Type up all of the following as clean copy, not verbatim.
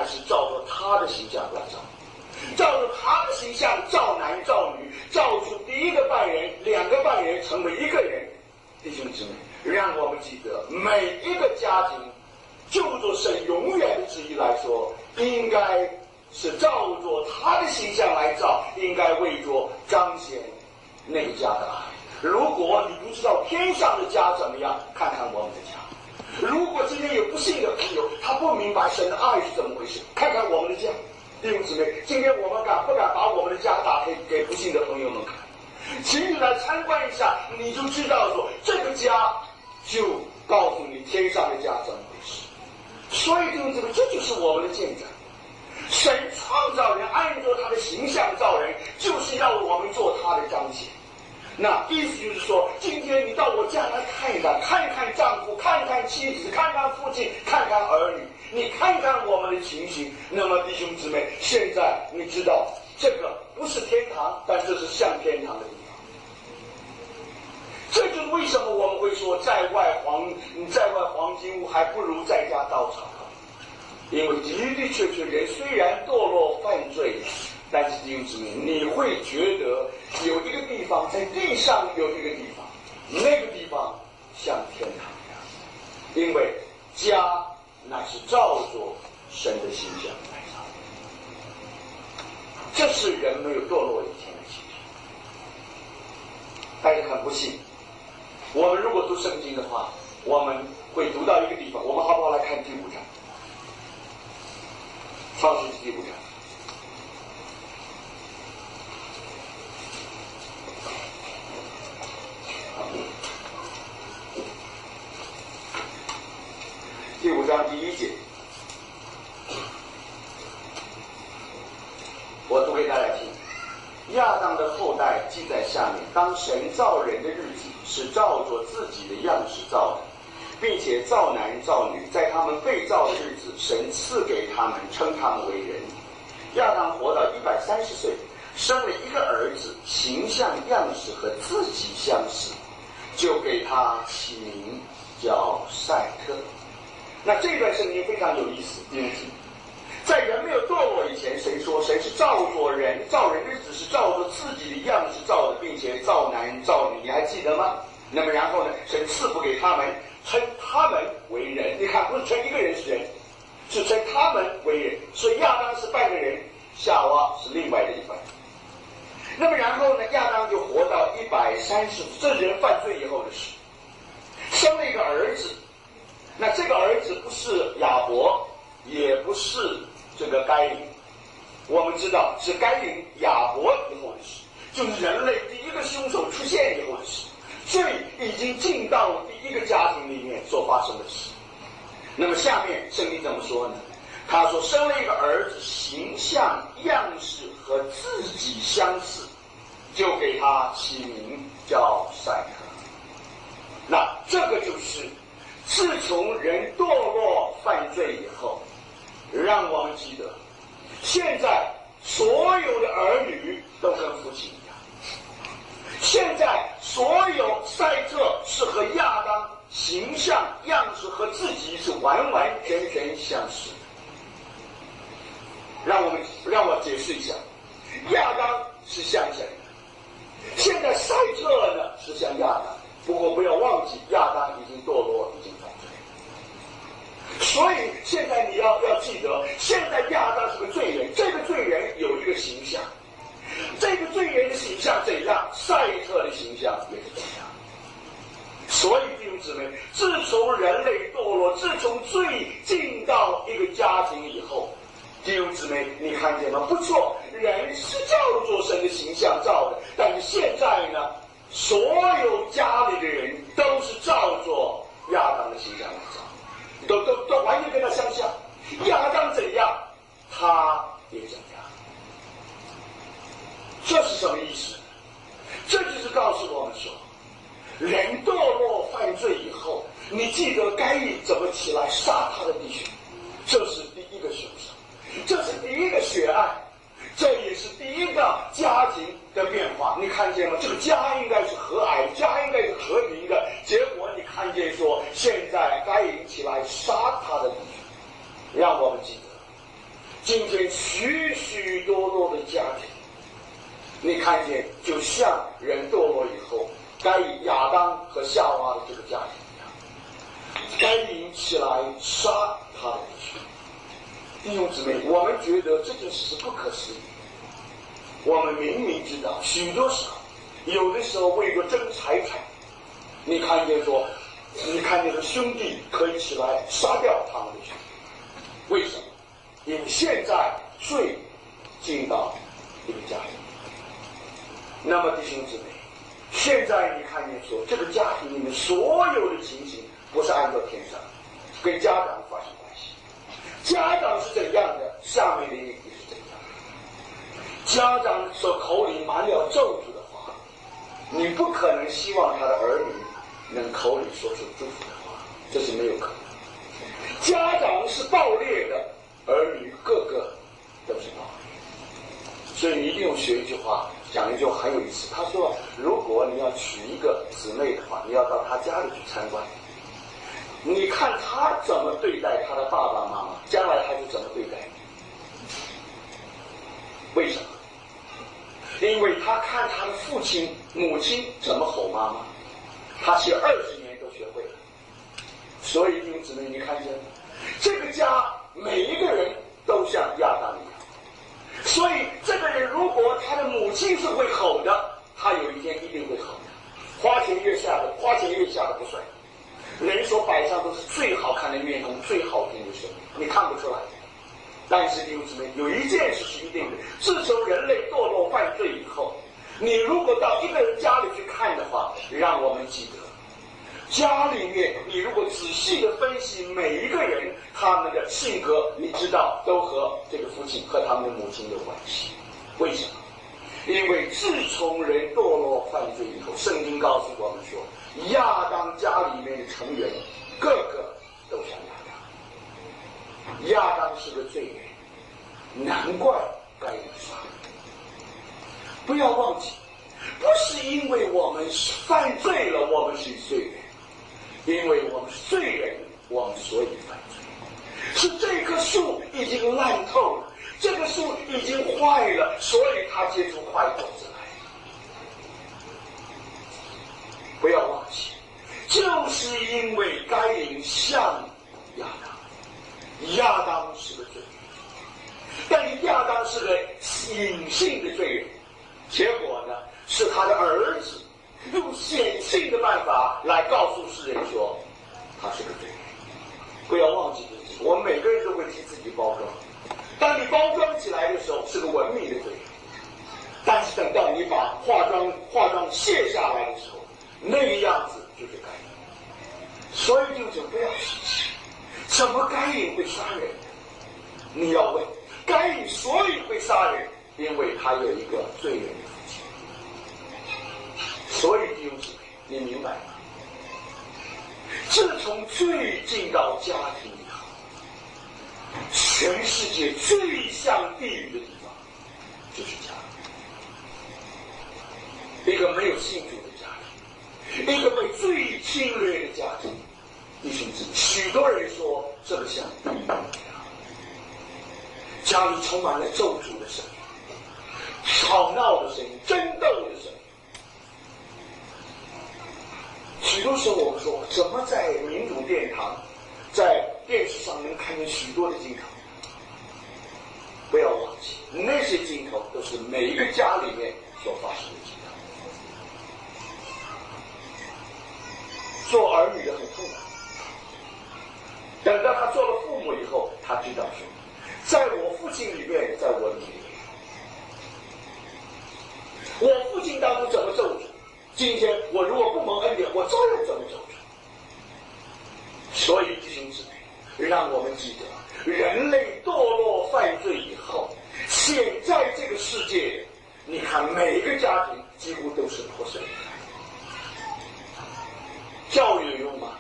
但是照着他的形象来造，照着他的形象造男造女，造出第一个半人，两个半人成为一个人。弟兄姊妹，让我们记得每一个家庭，就着神永远的旨意来说，应该是照着他的形象来造，应该为着彰显那个家的爱。如果你不知道天上的家怎么样，看看我们的家。如果今天有不幸的朋友，他不明白神的爱是怎么回事，看看我们的家。弟兄姊妹，今天我们敢不敢把我们的家打开给不幸的朋友们看？请你来参观一下，你就知道说这个家就告诉你天上的家怎么回事。所以弟兄姊妹，这就是我们的见证。神创造人，按照他的形象造人，就是要我们做他的彰显。那意思就是说，今天你到我家来看一看，看看丈夫，看看妻子，看看父亲，看看儿女，你看看我们的情形。那么弟兄姊妹，现在你知道这个不是天堂，但这是像天堂的地方。这就是为什么我们会说在外黄金屋还不如在家稻草好。因为的的确确人虽然堕落犯罪，但是弟兄姊妹，你会觉得有一个地方在地上，有一个地方，那个地方像天堂一样，因为家乃是照着神的形象来造，这是人没有堕落以前的情形。但是很不幸，我们如果读圣经的话，我们会读到一个地方，我们好不好来看第5章，创世纪第5章。第5章第1节，我读给大家听。亚当的后代记在下面：当神造人的日子，是照着自己的样式造的，并且造男造女。在他们被造的日子，神赐给他们，称他们为人。亚当活到130岁，生了一个儿子，形象样式和自己相似，就给他起名叫赛特。那这段圣经非常有意思，弟兄姊妹，在人没有堕落以前，神说神是照着人，造人日子是照着自己的样式造的，并且造男造女，你还记得吗？那么然后呢，神赐福给他们，称他们为人。你看，不是称一个人是人，是称他们为人。所以亚当是半个人，夏娃是另外的一半。那么然后呢，亚当就活到130，这是人犯罪以后的事，生了一个儿子。那这个儿子不是亚伯，也不是这个该隐，我们知道是该隐亚伯以后的事，就是人类第一个凶手出现以后的事，罪已经进到了第一个家庭里面所发生的事。那么下面圣经怎么说呢？他说生了一个儿子，形象样式和自己相似，就给他起名叫赛特。那这个就是自从人堕落犯罪以后，让我们记得，现在所有的儿女都跟父亲一样。现在所有赛特是和亚当形象样式和自己是完完全全相似的。让我解释一下，亚当是像谁的？现在赛特呢是像亚当，不过不要忘记亚当已经堕落，已经犯罪。所以现在你要记得，现在亚当是个罪人，这个罪人有一个形象，这个罪人的形象怎样，赛特的形象也是怎样。所以弟兄姊妹，自从人类堕落，自从罪进到一个家庭以后，弟兄姊妹，你看见吗？不错，人是照着神的形象造的，但是现在呢，所有家里的人都是照着亚当的形象来造，都完全跟他相像。亚当怎样，他也怎样。这是什么意思？这就是告诉我们说，人堕落犯罪以后，你记得该隐怎么起来杀他的弟兄，这是第一个凶手，这是第一个血案，这也是第一个家庭的变化。你看见吗？这个家应该是和蔼，家应该是和平的，结果你看见说现在该隐起来杀他的弟兄。让我们记得， 今天许许多多的家庭，你看见就像人堕落以后，该以亚当和夏娃的这个家庭一样，该隐起来杀他的弟兄。弟兄姊妹，我们觉得这件事是不可思议。我们明明知道，许多时候，有的时候为了争财产，你看见说兄弟可以起来杀掉他们的兄弟，为什么？因为现在罪进到一个家庭。那么弟兄姊妹，现在你看见说这个家庭里面所有的情形不是按照天上，跟家长发生关系。家长是怎样的，下面的也是怎样的。家长所口里满了咒诅的话，你不可能希望他的儿女能口里说出祝福的话，这是没有可能。家长是暴烈的，儿女个个都是暴烈。所以你一定要学一句话，讲一句很有意思。他说，如果你要娶一个姊妹的话，你要到他家里去参观，你看他怎么对待他的爸爸妈妈，将来他就怎么对待你。为什么？因为他看他的父亲母亲怎么吼妈妈，他学20年都学会了。所以弟兄姊妹，你看见吗？这个家每一个人都像亚当一样。所以这个人如果他的母亲是会吼的，他有一天一定会吼的。花前月下的不算。人所摆上都是最好看的面孔，最好听的声音，你看不出来。但是弟兄姊妹，有一件事是一定的，自从人类堕落犯罪以后，你如果到一个人家里去看的话，让我们记得，家里面你如果仔细的分析每一个人他们的性格，你知道都和这个父亲和他们的母亲有关系。为什么？因为自从人堕落犯罪以后，圣经告诉我们说，亚当家里面的成员个个都像亚当。亚当是个罪人，难怪该人杀。不要忘记，不是因为我们犯罪了我们是罪人，因为我们是罪人，我们所以犯罪。是这棵树已经烂透了，这个树已经坏了，所以它结出坏果子来。不要忘记，就是因为该隐像亚当，亚当是个罪人，但亚当是个隐性的罪人，结果呢，是他的儿子用显性的办法来告诉世人说他是个罪人。不要忘记自己，我们每个人都会替自己包装。当你包装起来的时候，是个文明的罪人，但是等到你把化妆卸下来的时候，那个样子就是该隐。所以就不要生气，怎么该隐会杀人？你要问，该隐所以会杀人，因为他有一个罪人的父亲。所以弟兄姊妹，你明白吗？自从罪进到家庭以后，全世界最像地狱的地方就是家。一个没有信主的家庭，一个被罪侵略的家庭，弟兄姊妹，许多人说这个像地狱一样，家里充满了咒诅的声音，吵闹的声音，争斗的声音。许多时候我们说，怎么在民主殿堂在电视上能看见许多的镜头？不要忘记，那些镜头都是每一个家里面所发生的镜头。做儿女的很痛苦，等到他做了父母以后，他知道说，在我父亲里面，在我里面，我父亲当初怎么咒诅，今天我如果不蒙恩典，我照样怎么咒诅。所以弟兄姊妹，让我们记得，人类堕落犯罪以后，现在这个世界，你看每一个家庭几乎都是破碎的。教育有用吗？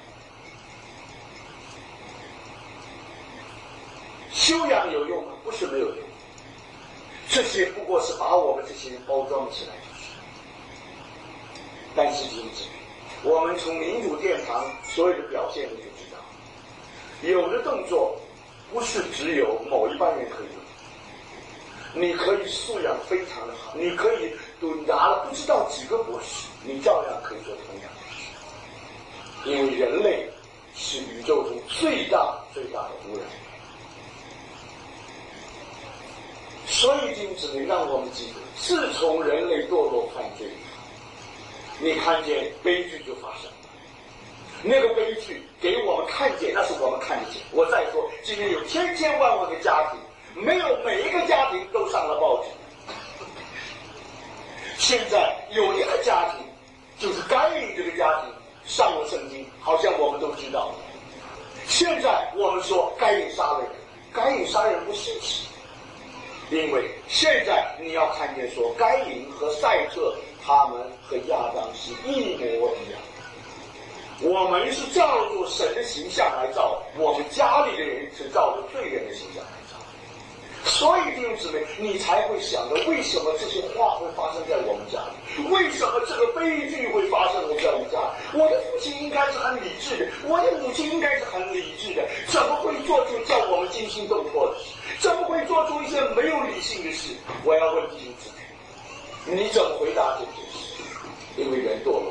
修养有用吗？不是没有用。这些不过是把我们这些人包装起来就是。但是弟兄姊妹，我们从民主殿堂所有的表现你就知道，有的动作不是只有某一班人可以你可以素养非常的好，你可以都拿了不知道几个博士，你照样可以做同样的事。因为人类是宇宙中最大的污染。所以弟兄姊妹，让我们记得，自从人类堕落犯罪以后，你看见悲剧就发生了。那个悲剧给我们看见，那是我们看得见。我再说，今天有千千万万个家庭，没有每一个家庭都上了报纸。现在有一个家庭，就是该隐这个家庭上了圣经，好像我们都知道了。现在我们说该隐杀了人，该隐杀人不是奇，因为现在你要看见说，该隐和赛特他们和亚当是一模一样。我们是照着神的形象来造，我们家里的人是照着罪人的形象来造。所以弟兄姊妹，你才会想着为什么这些话会发生在我们家里，为什么这个悲剧会发生在我们家里。我的父亲应该是很理智的，我的母亲应该是很理智的，怎么会做出叫我们惊心动魄的事，怎么会做出一些没有理性的事。我要问弟兄姊妹，你怎么回答这件事？因为人堕落，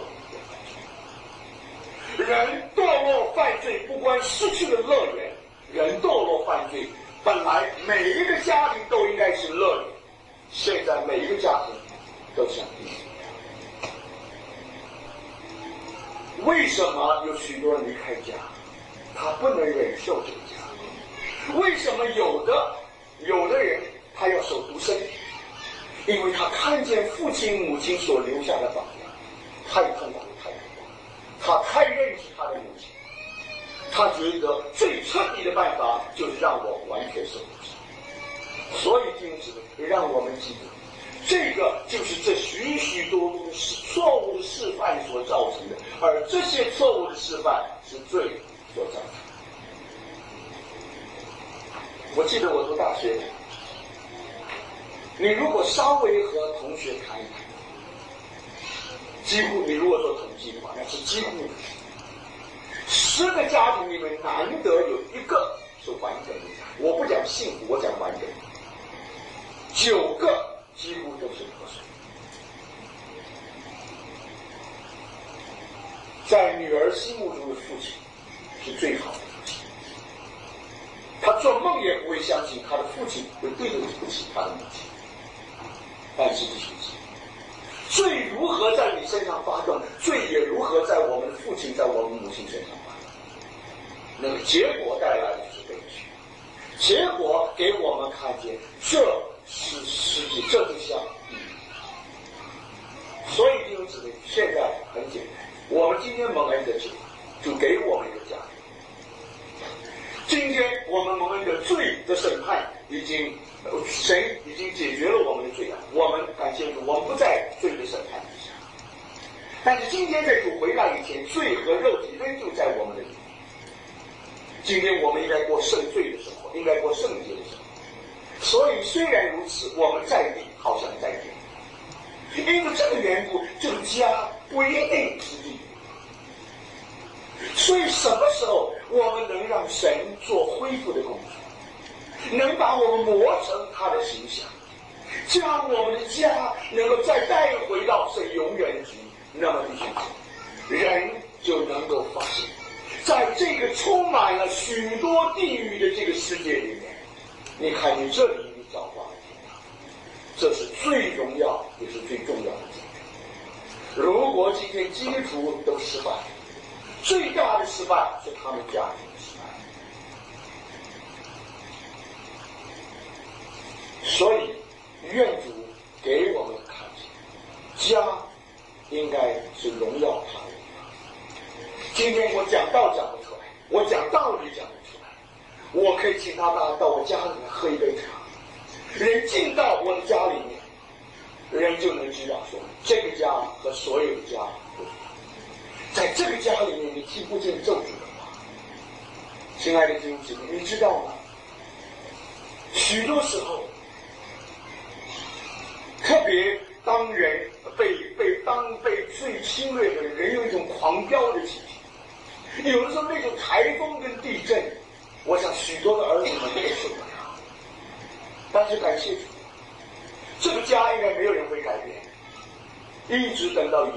人堕落犯罪不光失去了乐园，人堕落犯罪本来每一个家庭都应该是乐园，现在每一个家庭都像地狱。为什么有许多人离开家？他不能忍受这个家。为什么有的人他要守独身？因为他看见父亲母亲所留下的榜样，太痛苦，他太认识他的母亲，他觉得最彻底的办法就是让我完全受独身。所以弟兄姊妹，让我们记得，这个就是这许许多多的错误的示范所造成的，而这些错误的示范是罪所造成的。我记得我读大学，你如果稍微和同学谈一谈，几乎你如果做统计的话，那是几乎10个家庭里面难得有1个是完整的家庭。我不讲幸福，我讲完整。9个几乎都是破碎。在女儿心目中的父亲是最好的父亲，他做梦也不会相信他的父亲会对不起他的母亲。但是弟兄姊妹，罪如何在你身上发动，罪也如何在我们的父亲在我们母亲身上发动。那么结果带来的就是悲剧，结果给我们看见这是世界，这就像地狱。所以弟兄姊妹，现在很简单，我们今天蒙恩的就给我们一个家庭。今天我们蒙恩的罪的审判神已经解决了我们的罪啊，我们感谢主，我们不在罪的审判之下。但是今天在主回来以前，罪和肉体仍旧在我们的里面。今天我们应该过圣罪的生活，应该过圣洁的生活。所以虽然如此，我们在地好像在天。因为这个缘故，这个家不一定是地狱。所以什么时候我们能让神做恢复的工作，能把我们磨成他的形象，将我们的家能够再带回到神永远的旨意，那么弟兄姊妹，人就能够发现，在这个充满了许多地狱的这个世界里面，你看你这里你找到了天堂，这是最荣耀也是最重要的经验。如果今天基督徒都失败，最大的失败是他们家庭的失败。所以愿主给我们看见，家应该是荣耀他的地方。今天我讲道讲不出来，我讲道理讲不出来，我可以请他到我家里面喝一杯茶，人进到我的家里面，人就能知道说这个家和所有的家不一样。在这个家里面，你听不见咒诅的话。亲爱的弟兄姊妹，你知道吗？许多时候，特别当人被最侵略的人有一种狂飙的情绪。有的时候那种台风跟地震，我想许多的儿女们都受不了。但是感谢主， 这个家应该没有人会改变，一直等到